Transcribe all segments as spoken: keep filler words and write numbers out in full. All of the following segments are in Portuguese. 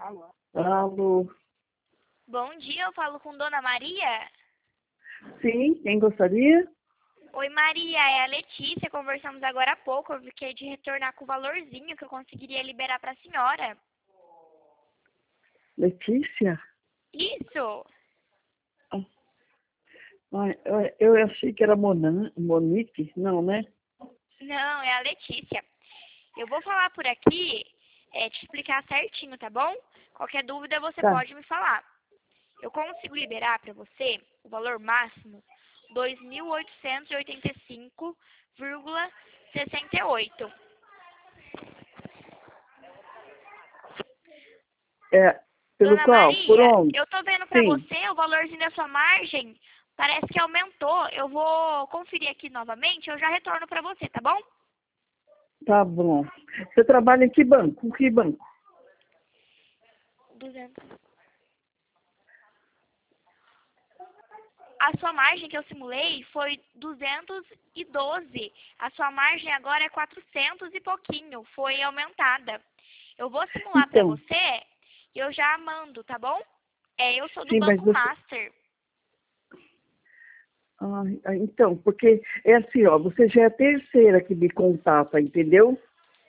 Alô? Bom dia, eu falo com Dona Maria. Sim, quem gostaria? Oi, Maria, é a Letícia. Conversamos agora há pouco. Eu fiquei de retornar com o valorzinho que eu conseguiria liberar para a senhora. Letícia? Isso. Ah, eu eu achei que era Monan, Monique, não, né? Não, é a Letícia. Eu vou falar por aqui, é, te explicar certinho, tá bom? Qualquer dúvida você Tá. pode me falar. Eu consigo liberar para você o valor máximo dois mil oitocentos e oitenta e cinco vírgula sessenta e oito. É, pelo Dona qual? Por Maria, onde? eu tô vendo pra Sim, você o valorzinho da sua margem. Parece que aumentou. Eu vou conferir aqui novamente, eu já retorno pra você, tá bom? tá bom. Você trabalha em que banco? Com que banco? duzentos. A sua margem que eu simulei foi duzentos e doze. A sua margem agora é quatrocentos e pouquinho. Foi aumentada. Eu vou simular pra Então, você e eu já mando, tá bom? É, eu sou do sim, mas Banco você... Master. Ah, ah, então, porque é assim, ó, você já é a terceira que me contata, entendeu?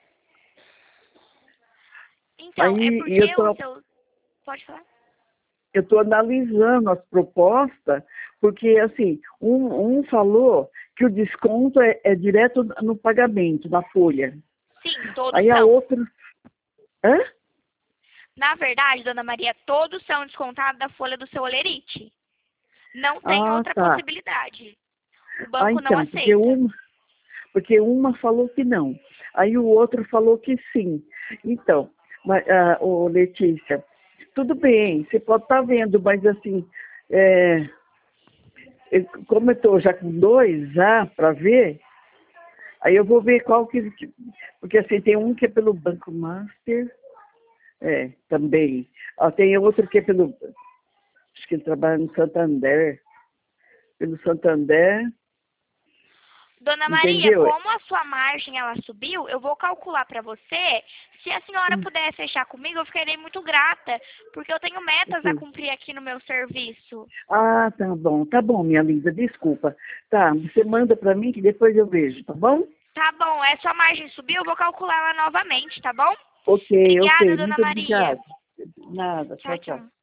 Então, é Aí e porque eu o tô, seu... Pode falar? eu tô analisando as propostas, porque assim, um, um falou que o desconto é, é direto no pagamento, na folha. Sim, todos Aí a são. outra... Hã? Na verdade, Dona Maria, todos são descontados da folha do seu olerite. Não tem Ah, outra tá. possibilidade. O Ah, banco não então, porque aceita. uma, porque uma falou que não. Aí o outro falou que sim. Então, mas, ah, ô, Letícia, tudo bem, você pode estar vendo, mas assim, é, eu- como eu estou já com dois já para ver, aí eu vou ver qual que. que- Porque assim, tem um que é pelo Banco Master, é, também. Ah, tem outro que é pelo. Acho que ele trabalha no Santander. Pelo Santander, Dona Maria, entendeu? como a sua margem ela subiu, eu vou calcular para você. Se a senhora puder fechar comigo, eu ficarei muito grata, porque eu tenho metas a Sim. cumprir aqui no meu serviço. Ah, tá bom, tá bom, minha linda, desculpa. Tá, você manda pra mim que depois eu vejo, tá bom? Tá bom, é sua margem subiu, eu vou calcular ela novamente, tá bom? Ok, ok, Obrigada, Dona muito Maria. obrigada. Nada, Tchau, tchau, tchau. tchau.